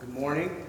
Good morning.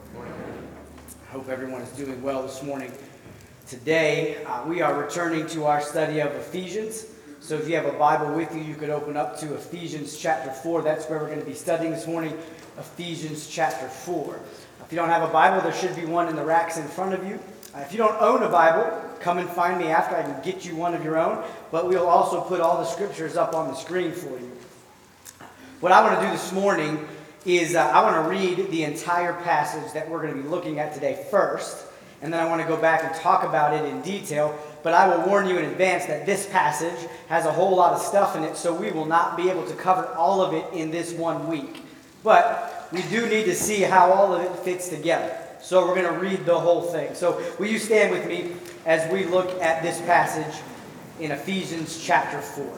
I hope everyone is doing well this morning. Today, we are returning to our study of Ephesians. So if you have a Bible with you, you could open up to Ephesians chapter 4. That's where we're going to be studying this morning, Ephesians chapter 4. If you don't have a Bible, there should be one in the racks in front of you. If you don't own a Bible, come and find me after. I can get you one of your own. But we'll also put all the scriptures up on the screen for you. What I want to do this morning is I want to read the entire passage that we're going to be looking at today first, and then I want to go back and talk about it in detail. But I will warn you in advance that this passage has a whole lot of stuff in it, so we will not be able to cover all of it in this 1 week. But we do need to see how all of it fits together. So we're going to read the whole thing. So will you stand with me as we look at this passage in Ephesians chapter 4.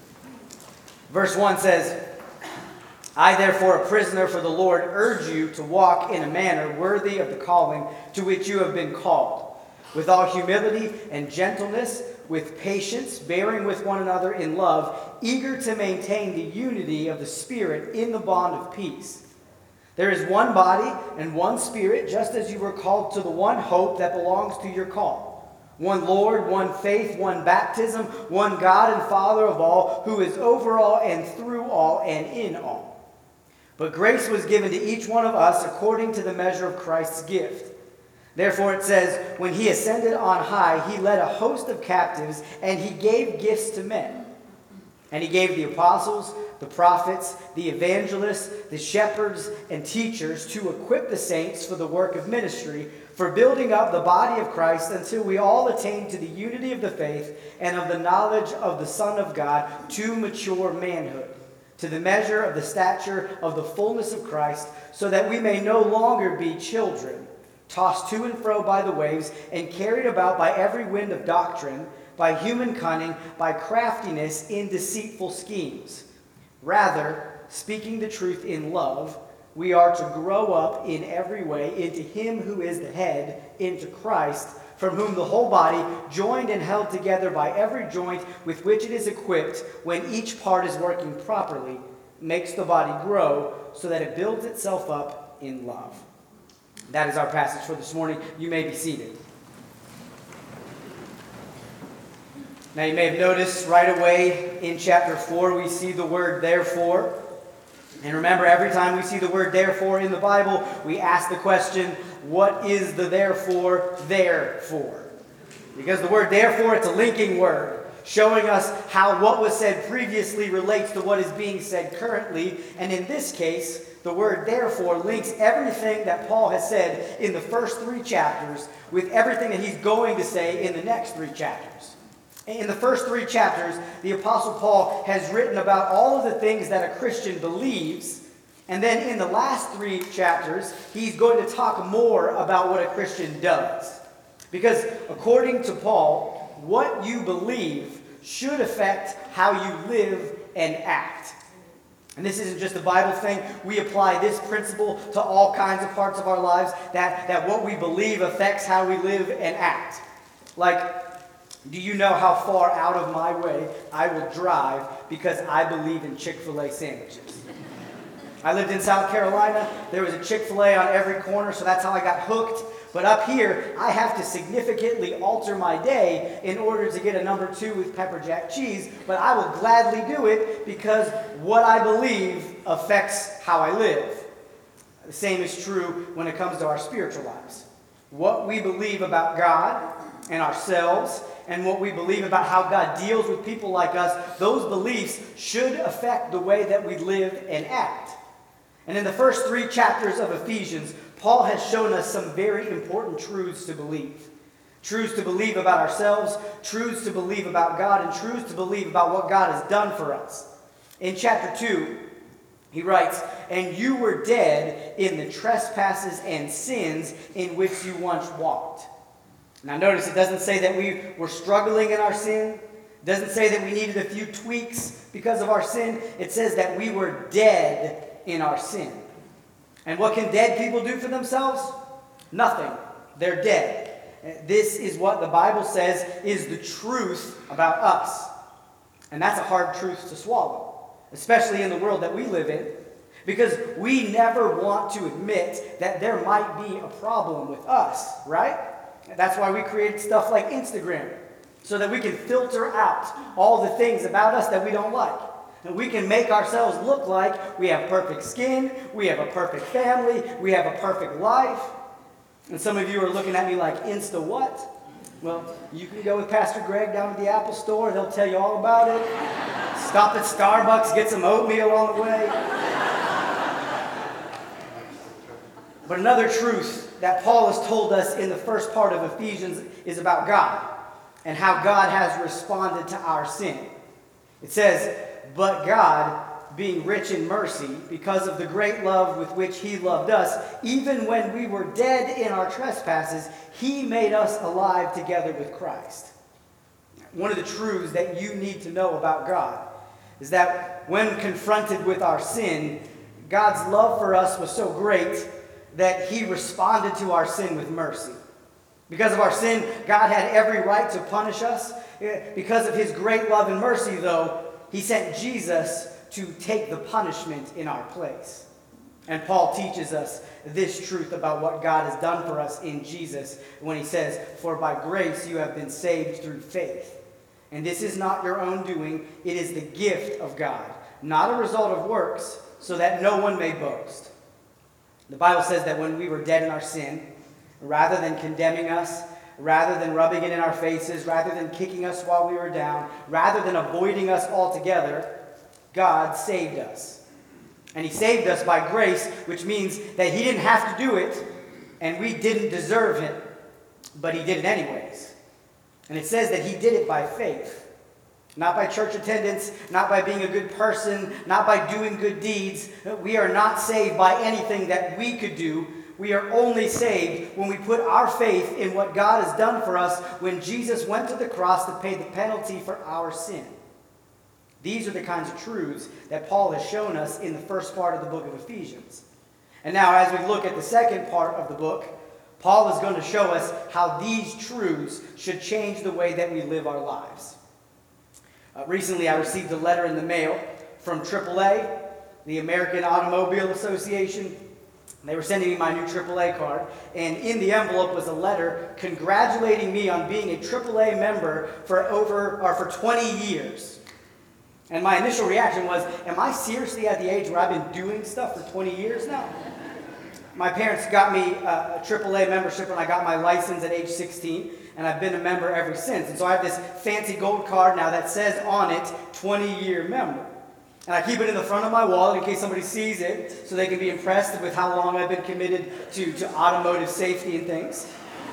Verse 1 says, I, therefore, a prisoner for the Lord, urge you to walk in a manner worthy of the calling to which you have been called, with all humility and gentleness, with patience, bearing with one another in love, eager to maintain the unity of the Spirit in the bond of peace. There is one body and one Spirit, just as you were called to the one hope that belongs to your call. One Lord, one faith, one baptism, one God and Father of all, who is over all and through all and in all. But grace was given to each one of us according to the measure of Christ's gift. Therefore it says, when he ascended on high, he led a host of captives, and he gave gifts to men. And he gave the apostles, the prophets, the evangelists, the shepherds, and teachers to equip the saints for the work of ministry, for building up the body of Christ until we all attain to the unity of the faith and of the knowledge of the Son of God, to mature manhood, to the measure of the stature of the fullness of Christ, so that we may no longer be children, tossed to and fro by the waves, and carried about by every wind of doctrine, by human cunning, by craftiness in deceitful schemes. Rather, speaking the truth in love, we are to grow up in every way into him who is the head, into Christ, from whom the whole body, joined and held together by every joint with which it is equipped, when each part is working properly, makes the body grow so that it builds itself up in love. That is our passage for this morning. You may be seated. Now you may have noticed right away in chapter 4 we see the word therefore. And remember, every time we see the word therefore in the Bible, we ask the question, what is the therefore there for? Because the word therefore, it's a linking word, showing us how what was said previously relates to what is being said currently. And in this case, the word therefore links everything that Paul has said in the first 3 chapters with everything that he's going to say in the next 3 chapters. In the first 3 chapters, the Apostle Paul has written about all of the things that a Christian believes. And then in the last 3 chapters, he's going to talk more about what a Christian does. Because according to Paul, what you believe should affect how you live and act. And this isn't just a Bible thing. We apply this principle to all kinds of parts of our lives, that what we believe affects how we live and act. Like, do you know how far out of my way I will drive because I believe in Chick-fil-A sandwiches? I lived in South Carolina. There was a Chick-fil-A on every corner, so that's how I got hooked. But up here, I have to significantly alter my day in order to get a number 2 with pepper jack cheese. But I will gladly do it because what I believe affects how I live. The same is true when it comes to our spiritual lives. What we believe about God and ourselves, and what we believe about how God deals with people like us, those beliefs should affect the way that we live and act. And in the first 3 chapters of Ephesians, Paul has shown us some very important truths to believe. Truths to believe about ourselves, truths to believe about God, and truths to believe about what God has done for us. In chapter 2, he writes, and you were dead in the trespasses and sins in which you once walked. Now notice it doesn't say that we were struggling in our sin. It doesn't say that we needed a few tweaks because of our sin. It says that we were dead in our sin. And what can dead people do for themselves? Nothing. They're dead. This is what the Bible says is the truth about us. And that's a hard truth to swallow, especially in the world that we live in. Because we never want to admit that there might be a problem with us, right? That's why we created stuff like Instagram, so that we can filter out all the things about us that we don't like. And we can make ourselves look like we have perfect skin, we have a perfect family, we have a perfect life. And some of you are looking at me like, Insta what? Well, you can go with Pastor Greg down to the Apple store. They'll tell you all about it. Stop at Starbucks, get some oatmeal on the way. But another truth that Paul has told us in the first part of Ephesians is about God and how God has responded to our sin. It says, "But God, being rich in mercy, because of the great love with which he loved us, even when we were dead in our trespasses, he made us alive together with Christ." One of the truths that you need to know about God is that when confronted with our sin, God's love for us was so great that he responded to our sin with mercy. Because of our sin, God had every right to punish us. Because of his great love and mercy, though, he sent Jesus to take the punishment in our place. And Paul teaches us this truth about what God has done for us in Jesus when he says, "For by grace you have been saved through faith. And this is not your own doing, it is the gift of God, not a result of works, so that no one may boast." The Bible says that when we were dead in our sin, rather than condemning us, rather than rubbing it in our faces, rather than kicking us while we were down, rather than avoiding us altogether, God saved us. And he saved us by grace, which means that he didn't have to do it, and we didn't deserve it, but he did it anyways. And it says that he did it by faith. Not by church attendance, not by being a good person, not by doing good deeds. We are not saved by anything that we could do. We are only saved when we put our faith in what God has done for us when Jesus went to the cross to pay the penalty for our sin. These are the kinds of truths that Paul has shown us in the first part of the book of Ephesians. And now as we look at the second part of the book, Paul is going to show us how these truths should change the way that we live our lives. Recently, I received a letter in the mail from AAA, the American Automobile Association. They were sending me my new AAA card, and in the envelope was a letter congratulating me on being a AAA member for 20 years. And my initial reaction was, am I seriously at the age where I've been doing stuff for 20 years now? My parents got me a AAA membership when I got my license at age 16. And I've been a member ever since. And so I have this fancy gold card now that says on it, 20-year member. And I keep it in the front of my wallet in case somebody sees it, so they can be impressed with how long I've been committed to automotive safety and things.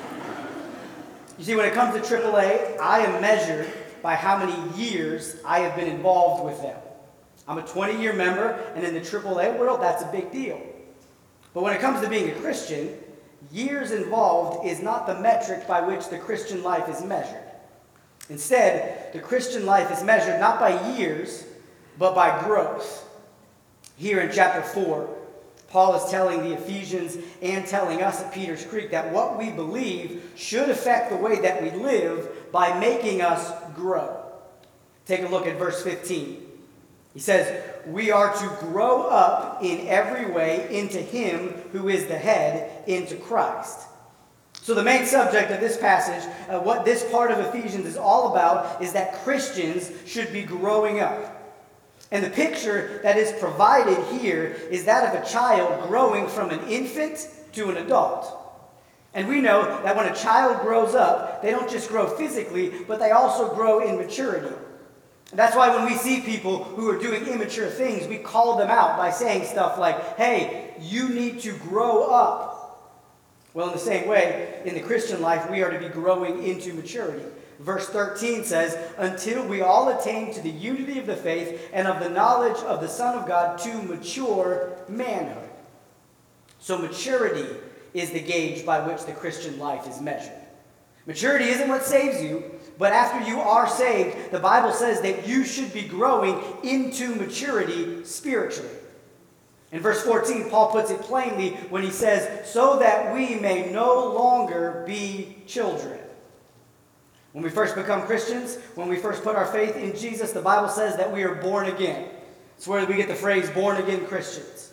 You see, when it comes to AAA, I am measured by how many years I have been involved with them. I'm a 20-year member, and in the AAA world, that's a big deal. But when it comes to being a Christian, years involved is not the metric by which the Christian life is measured. Instead, the Christian life is measured not by years, but by growth. Here in chapter 4, Paul is telling the Ephesians and telling us at Peter's Creek that what we believe should affect the way that we live by making us grow. Take a look at verse 15. He says, "We are to grow up in every way into him who is the head, into Christ." So the main subject of this passage, what this part of Ephesians is all about, is that Christians should be growing up. And the picture that is provided here is that of a child growing from an infant to an adult. And we know that when a child grows up, they don't just grow physically, but they also grow in maturity. That's why when we see people who are doing immature things, we call them out by saying stuff like, "Hey, you need to grow up." Well, in the same way, in the Christian life, we are to be growing into maturity. Verse 13 says, "Until we all attain to the unity of the faith and of the knowledge of the Son of God, to mature manhood." So maturity is the gauge by which the Christian life is measured. Maturity isn't what saves you, but after you are saved, the Bible says that you should be growing into maturity spiritually. In verse 14, Paul puts it plainly when he says, "So that we may no longer be children." When we first become Christians, when we first put our faith in Jesus, the Bible says that we are born again. It's where we get the phrase born again Christians.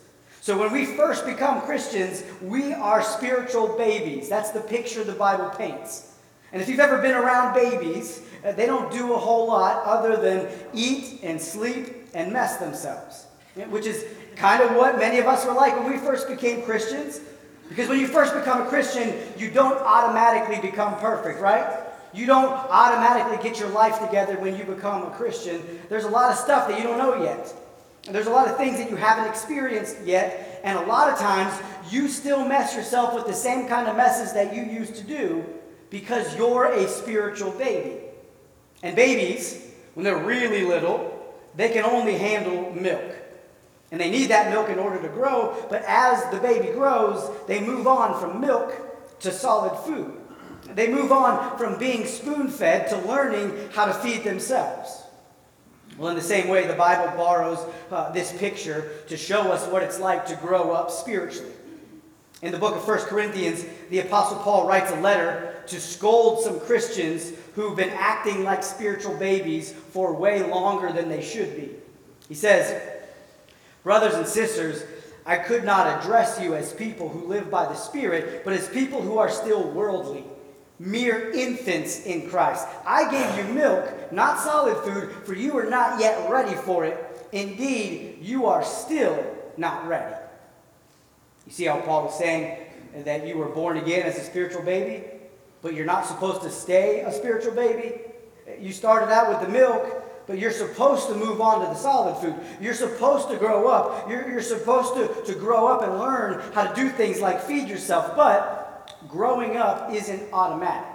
So when we first become Christians, we are spiritual babies. That's the picture the Bible paints. And if you've ever been around babies, they don't do a whole lot other than eat and sleep and mess themselves, which is kind of what many of us were like when we first became Christians. Because when you first become a Christian, you don't automatically become perfect, right? You don't automatically get your life together when you become a Christian. There's a lot of stuff that you don't know yet. And there's a lot of things that you haven't experienced yet. And a lot of times, you still mess yourself with the same kind of messes that you used to do because you're a spiritual baby. And babies, when they're really little, they can only handle milk. And they need that milk in order to grow. But as the baby grows, they move on from milk to solid food. They move on from being spoon-fed to learning how to feed themselves. Well, in the same way, the Bible borrows this picture to show us what it's like to grow up spiritually. In the book of 1 Corinthians, the Apostle Paul writes a letter to scold some Christians who've been acting like spiritual babies for way longer than they should be. He says, "Brothers and sisters, I could not address you as people who live by the Spirit, but as people who are still worldly, mere infants in Christ. I gave you milk, not solid food, for you are not yet ready for it. Indeed, you are still not ready." You see how Paul was saying that you were born again as a spiritual baby, but you're not supposed to stay a spiritual baby? You started out with the milk, but you're supposed to move on to the solid food. You're supposed to grow up. You're supposed to grow up and learn how to do things like feed yourself. But growing up isn't automatic.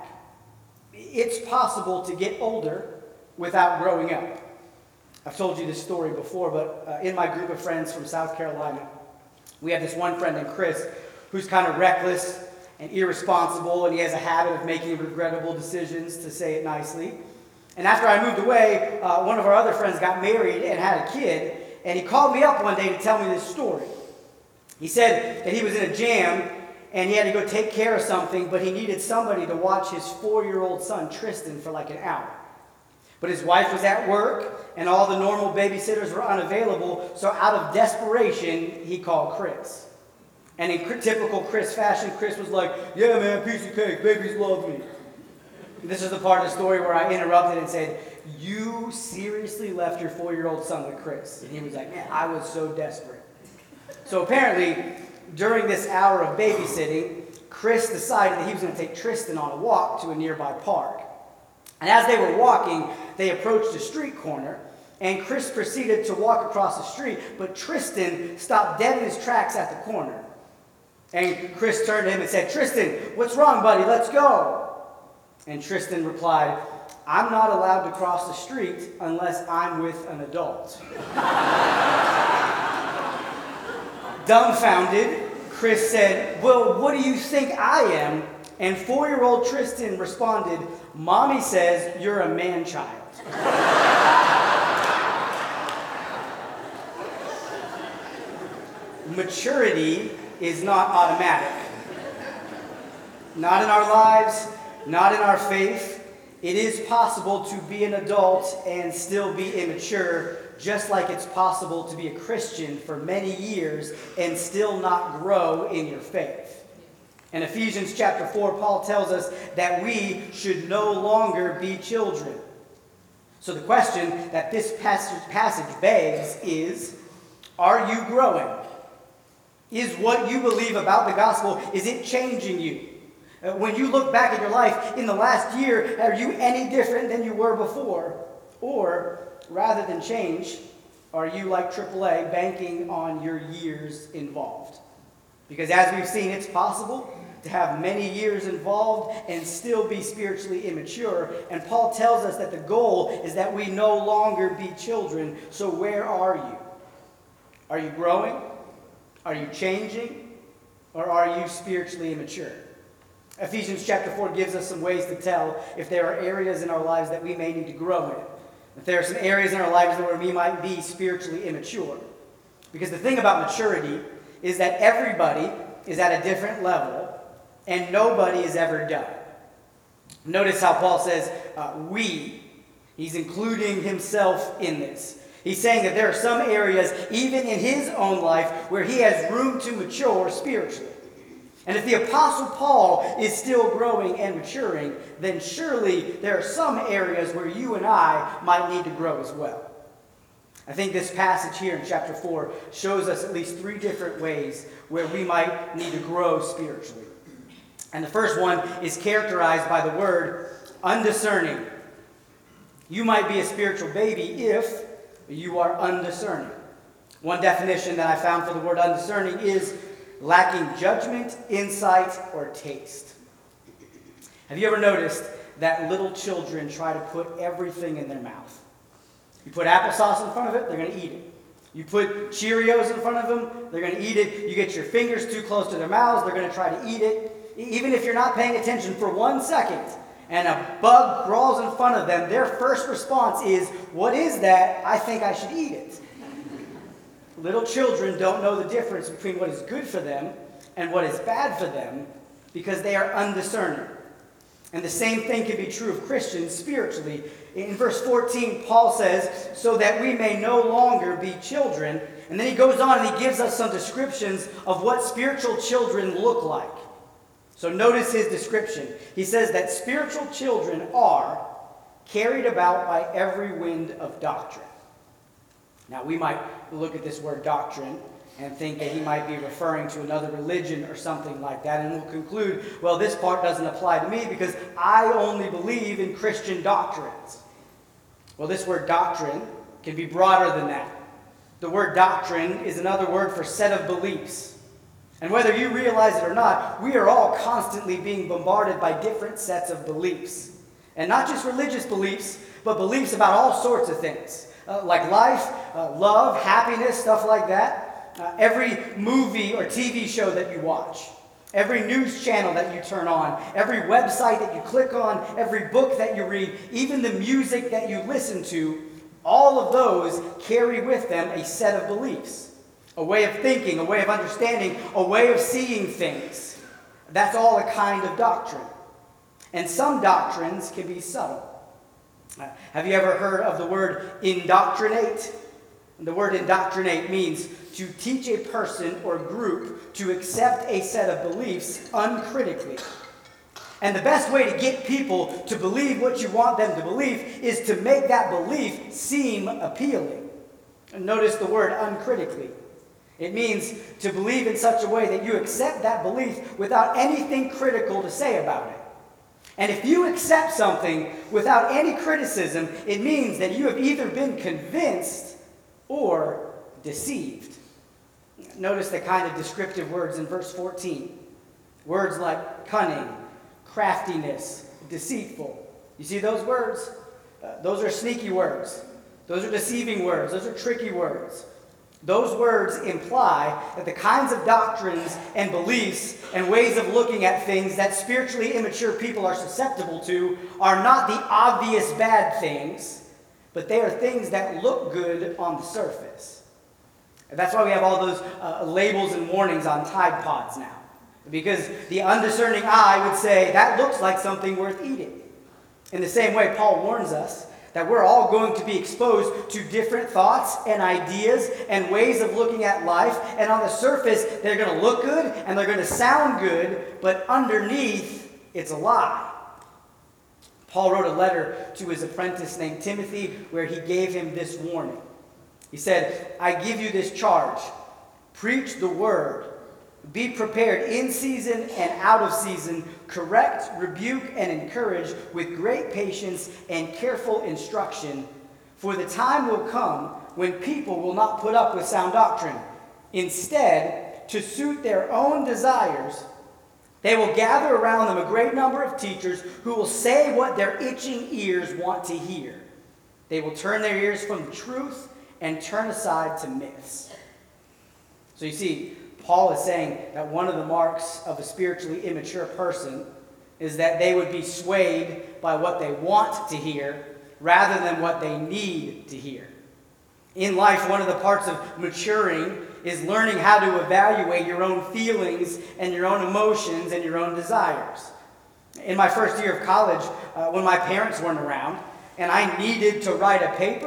It's possible to get older without growing up. I've told you this story before, but in my group of friends from South Carolina, we have this one friend named Chris who's kind of reckless and irresponsible, and he has a habit of making regrettable decisions, to say it nicely. And after I moved away, one of our other friends got married and had a kid, and he called me up one day to tell me this story. He said that he was in a jam, and he had to go take care of something, but he needed somebody to watch his 4-year-old son, Tristan, for like an hour. But his wife was at work, and all the normal babysitters were unavailable, so out of desperation, he called Chris. And in typical Chris fashion, Chris was like, "Yeah, man, piece of cake, babies love me." This is the part of the story where I interrupted and said, "You seriously left your 4-year-old son with Chris?" And he was like, "Man, I was so desperate." So apparently, during this hour of babysitting, Chris decided that he was going to take Tristan on a walk to a nearby park. And as they were walking, they approached a street corner, and Chris proceeded to walk across the street, but Tristan stopped dead in his tracks at the corner. And Chris turned to him and said, "Tristan, what's wrong, buddy? Let's go." And Tristan replied, "I'm not allowed to cross the street unless I'm with an adult." Dumbfounded, Chris said, "Well, what do you think I am?" And 4-year-old Tristan responded, "Mommy says you're a man-child." Maturity is not automatic. Not in our lives, not in our faith. It is possible to be an adult and still be immature, just like it's possible to be a Christian for many years and still not grow in your faith. In Ephesians chapter 4, Paul tells us that we should no longer be children. So the question that this passage begs is, are you growing? Is what you believe about the gospel, is it changing you? When you look back at your life in the last year, are you any different than you were before? Or, rather than change, are you like AAA, banking on your years involved? Because as we've seen, it's possible to have many years involved and still be spiritually immature. And Paul tells us that the goal is that we no longer be children. So where are you? Are you growing? Are you changing? Or are you spiritually immature? Ephesians chapter 4 gives us some ways to tell if there are areas in our lives that we may need to grow in. If there are some areas in our lives where we might be spiritually immature. Because the thing about maturity is that everybody is at a different level and nobody is ever done. Notice how Paul says, we. He's including himself in this. He's saying that there are some areas, even in his own life, where he has room to mature spiritually. And if the Apostle Paul is still growing and maturing, then surely there are some areas where you and I might need to grow as well. I think this passage here in chapter 4 shows us at least 3 different ways where we might need to grow spiritually. And the first one is characterized by the word undiscerning. You might be a spiritual baby if you are undiscerning. One definition that I found for the word undiscerning is lacking judgment, insight, or taste. Have you ever noticed that little children try to put everything in their mouth? You put applesauce in front of it, they're going to eat it. You put Cheerios in front of them, they're going to eat it. You get your fingers too close to their mouths, they're going to try to eat it. Even if you're not paying attention for 1 second and a bug crawls in front of them, their first response is, "What is that? I think I should eat it." Little children don't know the difference between what is good for them and what is bad for them because they are undiscerning. And the same thing can be true of Christians spiritually. In verse 14, Paul says, "So that we may no longer be children." And then he goes on and he gives us some descriptions of what spiritual children look like. So notice his description. He says that spiritual children are carried about by every wind of doctrine. Now, we might look at this word doctrine and think that he might be referring to another religion or something like that, and we'll conclude, well, this part doesn't apply to me because I only believe in Christian doctrines. Well, this word doctrine can be broader than that. The word doctrine is another word for set of beliefs. And whether you realize it or not, we are all constantly being bombarded by different sets of beliefs. And not just religious beliefs, but beliefs about all sorts of things. Like life, love, happiness, stuff like that. Every movie or TV show that you watch, every news channel that you turn on, every website that you click on, every book that you read, even the music that you listen to, all of those carry with them a set of beliefs, a way of thinking, a way of understanding, a way of seeing things. That's all a kind of doctrine. And some doctrines can be subtle. Have you ever heard of the word indoctrinate? The word indoctrinate means to teach a person or group to accept a set of beliefs uncritically. And the best way to get people to believe what you want them to believe is to make that belief seem appealing. And notice the word uncritically. It means to believe in such a way that you accept that belief without anything critical to say about it. And if you accept something without any criticism, it means that you have either been convinced or deceived. Notice the kind of descriptive words in verse 14. Words like cunning, craftiness, deceitful. You see those words? Those are sneaky words. Those are deceiving words. Those are tricky words. Those words imply that the kinds of doctrines and beliefs and ways of looking at things that spiritually immature people are susceptible to are not the obvious bad things, but they are things that look good on the surface. And that's why we have all those labels and warnings on Tide Pods now. Because the undiscerning eye would say, that looks like something worth eating. In the same way, Paul warns us that we're all going to be exposed to different thoughts and ideas and ways of looking at life. And on the surface, they're going to look good and they're going to sound good, but underneath, it's a lie. Paul wrote a letter to his apprentice named Timothy where he gave him this warning. He said, "I give you this charge. Preach the word. Be prepared in season and out of season. Correct, rebuke, and encourage with great patience and careful instruction. For the time will come when people will not put up with sound doctrine. Instead, to suit their own desires, they will gather around them a great number of teachers who will say what their itching ears want to hear. They will turn their ears from the truth and turn aside to myths." So you see, Paul is saying that one of the marks of a spiritually immature person is that they would be swayed by what they want to hear rather than what they need to hear. In life, one of the parts of maturing is learning how to evaluate your own feelings and your own emotions and your own desires. In my first year of college, when my parents weren't around and I needed to write a paper,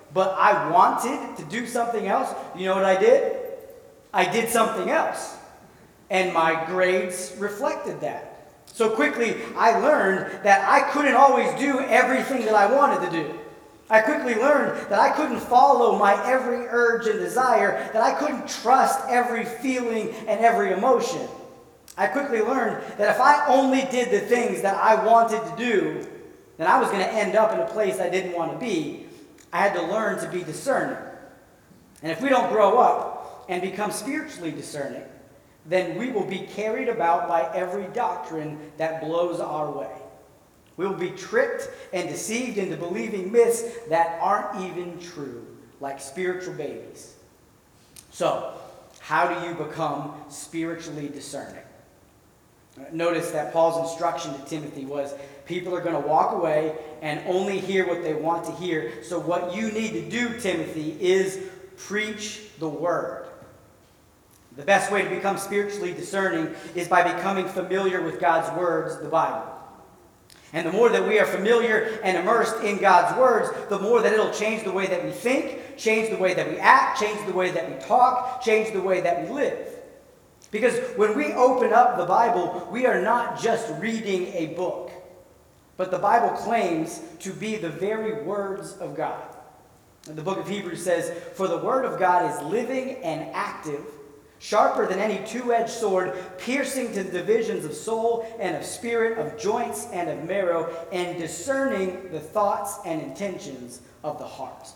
but I wanted to do something else, you know what I did? I did something else. And my grades reflected that. So quickly, I learned that I couldn't always do everything that I wanted to do. I quickly learned that I couldn't follow my every urge and desire, that I couldn't trust every feeling and every emotion. I quickly learned that if I only did the things that I wanted to do, then I was going to end up in a place I didn't want to be. I had to learn to be discerning. And if we don't grow up and become spiritually discerning, then we will be carried about by every doctrine that blows our way. We will be tricked and deceived into believing myths that aren't even true, like spiritual babies. So, how do you become spiritually discerning? Notice that Paul's instruction to Timothy was, people are going to walk away and only hear what they want to hear. So what you need to do, Timothy, is preach the word. The best way to become spiritually discerning is by becoming familiar with God's words, the Bible. And the more that we are familiar and immersed in God's words, the more that it'll change the way that we think, change the way that we act, change the way that we talk, change the way that we live. Because when we open up the Bible, we are not just reading a book, but the Bible claims to be the very words of God. The book of Hebrews says, "For the word of God is living and active, sharper than any two-edged sword, piercing to the divisions of soul and of spirit, of joints and of marrow, and discerning the thoughts and intentions of the heart."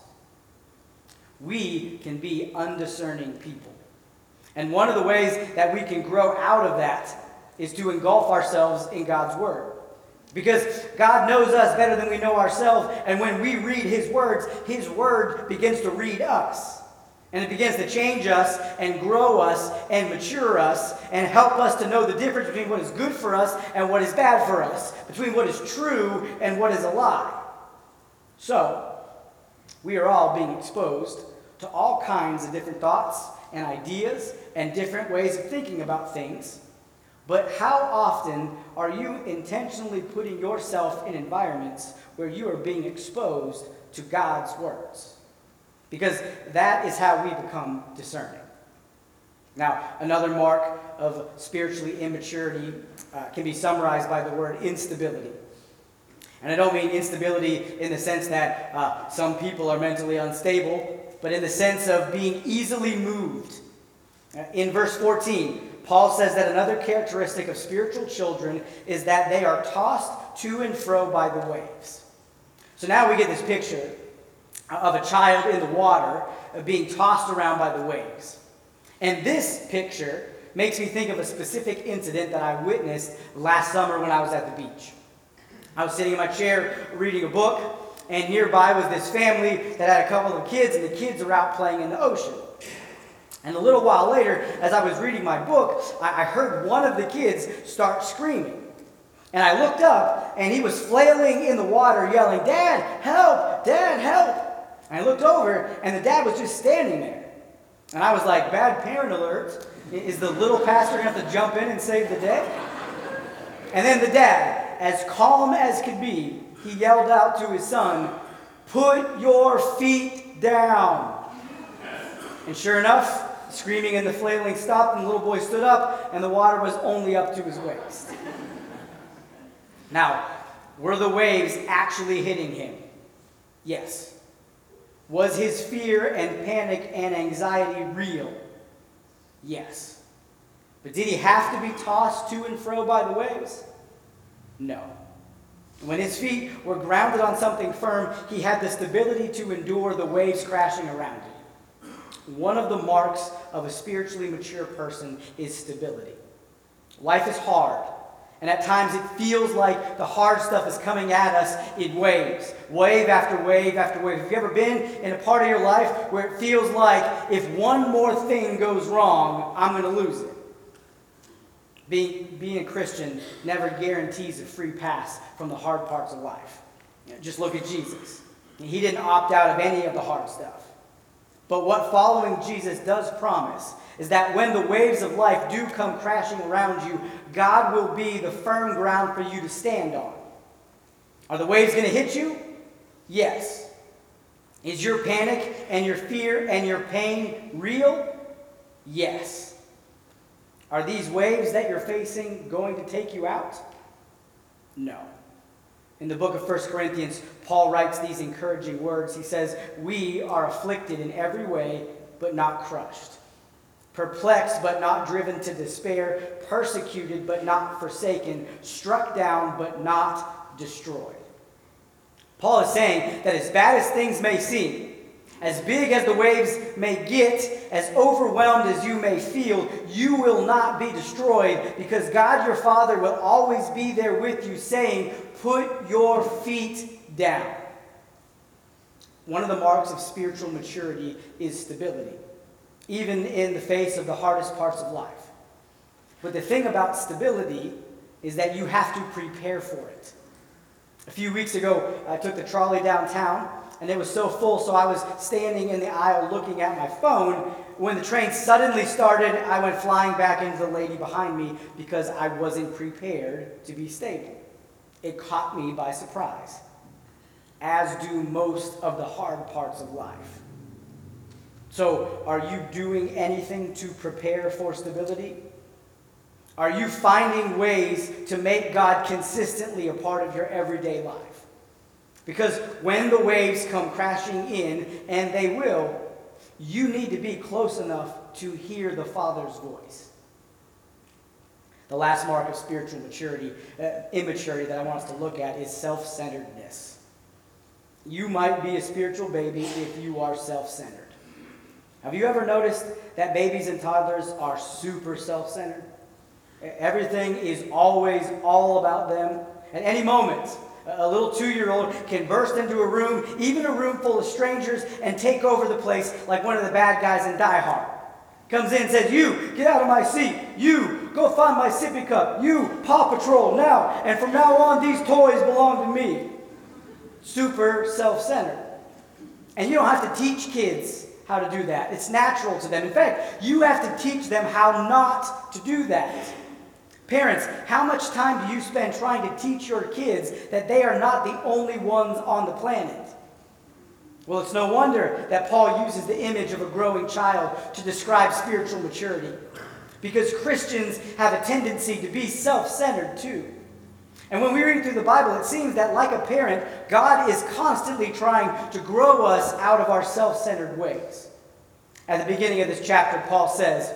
We can be undiscerning people. And one of the ways that we can grow out of that is to engulf ourselves in God's word. Because God knows us better than we know ourselves, and when we read his word begins to read us. And it begins to change us and grow us and mature us and help us to know the difference between what is good for us and what is bad for us, between what is true and what is a lie. So, we are all being exposed to all kinds of different thoughts and ideas and different ways of thinking about things. But how often are you intentionally putting yourself in environments where you are being exposed to God's words? Because that is how we become discerning. Now, another mark of spiritually immaturity can be summarized by the word instability. And I don't mean instability in the sense that some people are mentally unstable, but in the sense of being easily moved. In verse 14, Paul says that another characteristic of spiritual children is that they are tossed to and fro by the waves. So now we get this picture of a child in the water being tossed around by the waves. And this picture makes me think of a specific incident that I witnessed last summer when I was at the beach. I was sitting in my chair reading a book, and nearby was this family that had a couple of kids, and the kids are out playing in the ocean. And a little while later, as I was reading my book, I heard one of the kids start screaming. And I looked up, and he was flailing in the water, yelling, "Dad, help! Dad, help!" And I looked over, and the dad was just standing there. And I was like, bad parent alert. Is the little pastor going to have to jump in and save the day? And then the dad, as calm as could be, he yelled out to his son, "Put your feet down." And sure enough, the screaming and the flailing stopped, and the little boy stood up, and the water was only up to his waist. Now, were the waves actually hitting him? Yes. Was his fear and panic and anxiety real? Yes. But did he have to be tossed to and fro by the waves? No. When his feet were grounded on something firm, he had the stability to endure the waves crashing around him. One of the marks of a spiritually mature person is stability. Life is hard, and at times it feels like the hard stuff is coming at us in waves, wave after wave after wave. Have you ever been in a part of your life where it feels like if one more thing goes wrong, I'm going to lose it? Being a Christian never guarantees a free pass from the hard parts of life. Just look at Jesus. He didn't opt out of any of the hard stuff. But what following Jesus does promise is that when the waves of life do come crashing around you, God will be the firm ground for you to stand on. Are the waves going to hit you? Yes. Is your panic and your fear and your pain real? Yes. Are these waves that you're facing going to take you out? No. In the book of 1 Corinthians, Paul writes these encouraging words. He says, "We are afflicted in every way, but not crushed. Perplexed, but not driven to despair. Persecuted, but not forsaken. Struck down, but not destroyed." Paul is saying that as bad as things may seem, as big as the waves may get, as overwhelmed as you may feel, you will not be destroyed, because God your Father will always be there with you, saying, "Put your feet down." One of the marks of spiritual maturity is stability, even in the face of the hardest parts of life. But the thing about stability is that you have to prepare for it. A few weeks ago, I took the trolley downtown, and it was so full, so I was standing in the aisle looking at my phone. When the train suddenly started, I went flying back into the lady behind me because I wasn't prepared to be stable. It caught me by surprise, as do most of the hard parts of life. So, are you doing anything to prepare for stability? Are you finding ways to make God consistently a part of your everyday life? Because when the waves come crashing in, and they will, you need to be close enough to hear the Father's voice. The last mark of spiritual immaturity that I want us to look at is self-centeredness. You might be a spiritual baby if you are self-centered. Have you ever noticed that babies and toddlers are super self-centered? Everything is always all about them. At any moment, a little 2-year-old can burst into a room, even a room full of strangers, and take over the place like one of the bad guys in Die Hard. Comes in and says, "You, get out of my seat. You, go find my sippy cup. You, Paw Patrol, now. And from now on, these toys belong to me." Super self-centered. And you don't have to teach kids how to do that. It's natural to them. In fact, you have to teach them how not to do that. Parents, how much time do you spend trying to teach your kids that they are not the only ones on the planet? Well, it's no wonder that Paul uses the image of a growing child to describe spiritual maturity, because Christians have a tendency to be self-centered too. And when we read through the Bible, it seems that like a parent, God is constantly trying to grow us out of our self-centered ways. At the beginning of this chapter, Paul says,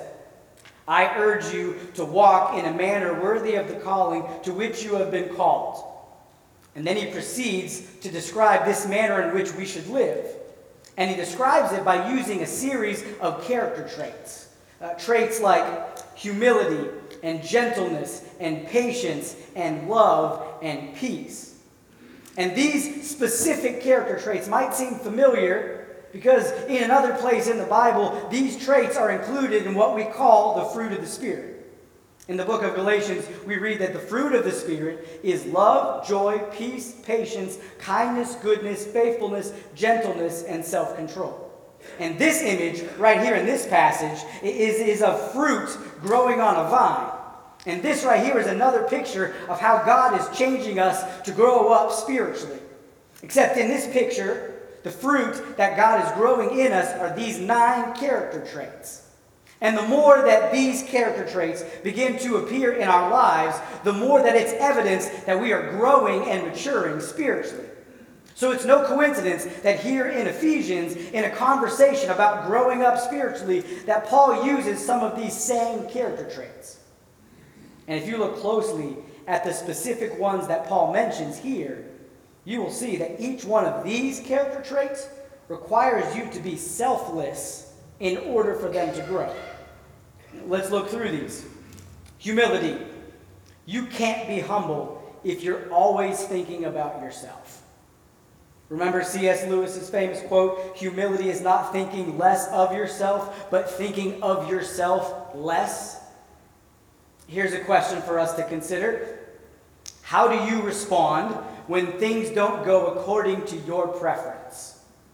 "I urge you to walk in a manner worthy of the calling to which you have been called." And then he proceeds to describe this manner in which we should live. And he describes it by using a series of character traits. Traits like humility and gentleness and patience and love and peace. And these specific character traits might seem familiar, because in another place in the Bible, these traits are included in what we call the fruit of the Spirit. In the book of Galatians, we read that the fruit of the Spirit is love, joy, peace, patience, kindness, goodness, faithfulness, gentleness, and self-control. And this image right here in this passage is a fruit growing on a vine. And this right here is another picture of how God is changing us to grow up spiritually. Except in this picture, the fruit that God is growing in us are these 9 character traits. And the more that these character traits begin to appear in our lives, the more that it's evidence that we are growing and maturing spiritually. So it's no coincidence that here in Ephesians, in a conversation about growing up spiritually, that Paul uses some of these same character traits. And if you look closely at the specific ones that Paul mentions here, you will see that each one of these character traits requires you to be selfless in order for them to grow. Let's look through these. Humility. You can't be humble if you're always thinking about yourself. Remember C.S. Lewis's famous quote, "Humility is not thinking less of yourself, but thinking of yourself less." Here's a question for us to consider. How do you respond when things don't go according to your preference?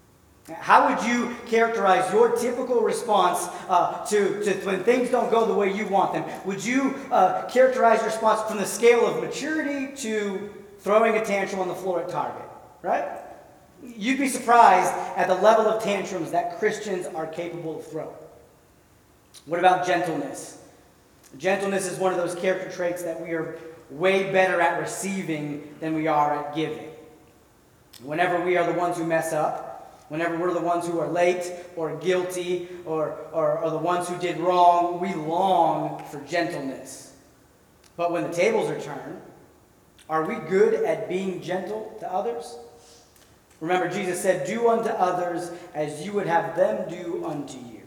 How would you characterize your typical response to when things don't go the way you want them? Would you characterize your response from the scale of maturity to throwing a tantrum on the floor at Target, right? You'd be surprised at the level of tantrums that Christians are capable of throwing. What about gentleness? Gentleness is one of those character traits that we are way better at receiving than we are at giving. Whenever we are the ones who mess up, whenever we're the ones who are late or guilty or the ones who did wrong, we long for gentleness. But when the tables are turned, are we good at being gentle to others? Remember, Jesus said, "Do unto others as you would have them do unto you."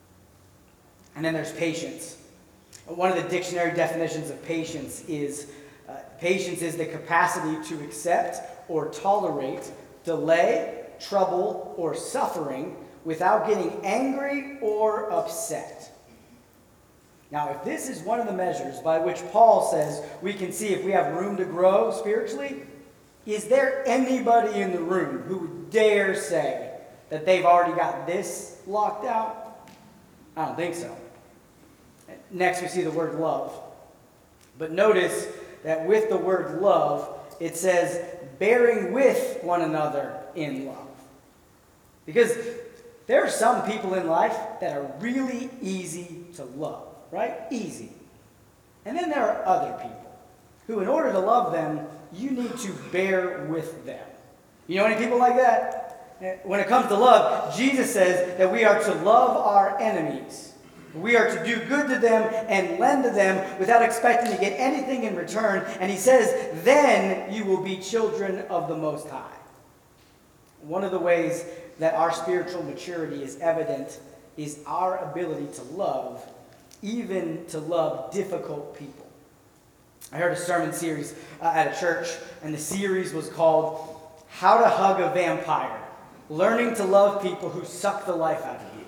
And then there's patience. One of the dictionary definitions of patience is the capacity to accept or tolerate delay, trouble, or suffering without getting angry or upset. Now, if this is one of the measures by which Paul says we can see if we have room to grow spiritually, is there anybody in the room who would dare say that they've already got this locked out? I don't think so. Next, we see the word love. But notice that with the word love, it says bearing with one another in love. Because there are some people in life that are really easy to love, right? Easy. And then there are other people who, in order to love them, you need to bear with them. You know any people like that? When it comes to love, Jesus says that we are to love our enemies. We are to do good to them and lend to them without expecting to get anything in return. And he says, then you will be children of the Most High. One of the ways that our spiritual maturity is evident is our ability to love, even to love difficult people. I heard a sermon series at a church, and the series was called How to Hug a Vampire, Learning to Love People Who Suck the Life Out of You.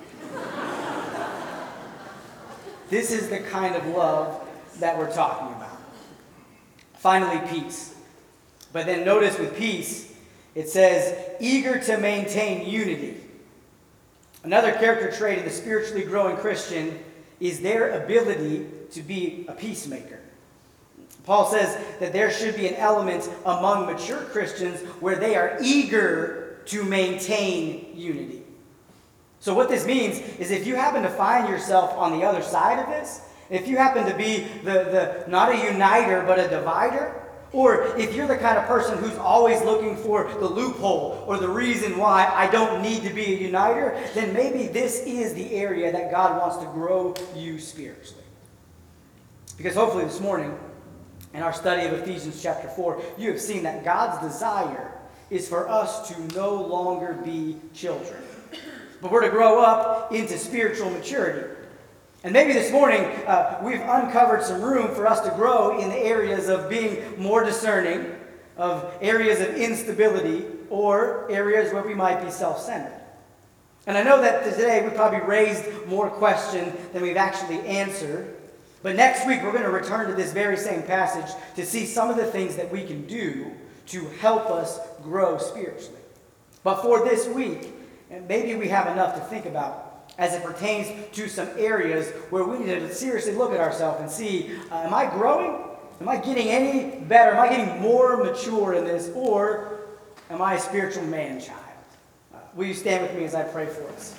This is the kind of love that we're talking about. Finally, peace. But then notice with peace, it says, eager to maintain unity. Another character trait of the spiritually growing Christian is their ability to be a peacemaker. Paul says that there should be an element among mature Christians where they are eager to maintain unity. So what this means is if you happen to find yourself on the other side of this, if you happen to be the not a uniter but a divider, or if you're the kind of person who's always looking for the loophole or the reason why I don't need to be a uniter, then maybe this is the area that God wants to grow you spiritually. Because hopefully this morning, in our study of Ephesians chapter 4, you have seen that God's desire is for us to no longer be children, but we're to grow up into spiritual maturity. And maybe this morning we've uncovered some room for us to grow in the areas of being more discerning, of areas of instability, or areas where we might be self-centered. And I know that today we probably raised more questions than we've actually answered. But next week, we're going to return to this very same passage to see some of the things that we can do to help us grow spiritually. But for this week, maybe we have enough to think about as it pertains to some areas where we need to seriously look at ourselves and see, am I growing? Am I getting any better? Am I getting more mature in this? Or am I a spiritual man-child? Will you stand with me as I pray for us?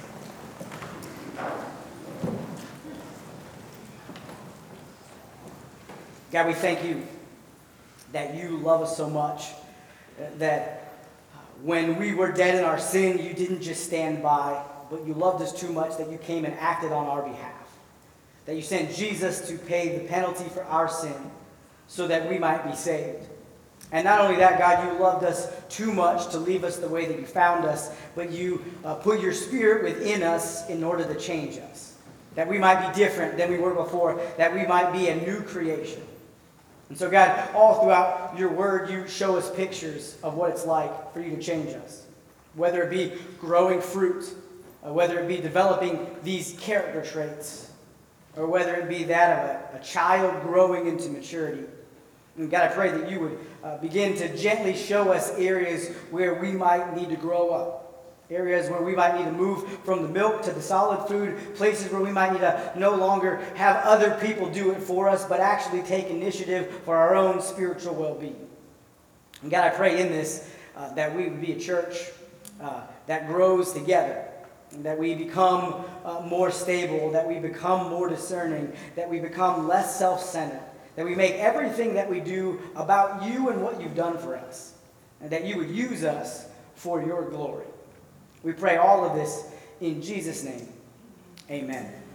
God, we thank you that you love us so much, that when we were dead in our sin, you didn't just stand by, but you loved us too much that you came and acted on our behalf. That you sent Jesus to pay the penalty for our sin so that we might be saved. And not only that, God, you loved us too much to leave us the way that you found us, but you put your Spirit within us in order to change us. That we might be different than we were before, that we might be a new creation. And so, God, all throughout your word, you show us pictures of what it's like for you to change us. Whether it be growing fruit, whether it be developing these character traits, or whether it be that of a child growing into maturity. And God, I pray that you would begin to gently show us areas where we might need to grow up. Areas where we might need to move from the milk to the solid food. Places where we might need to no longer have other people do it for us, but actually take initiative for our own spiritual well-being. And God, I pray in this that we would be a church that grows together, that we become more stable, that we become more discerning, that we become less self-centered, that we make everything that we do about you and what you've done for us, and that you would use us for your glory. We pray all of this in Jesus' name. Amen.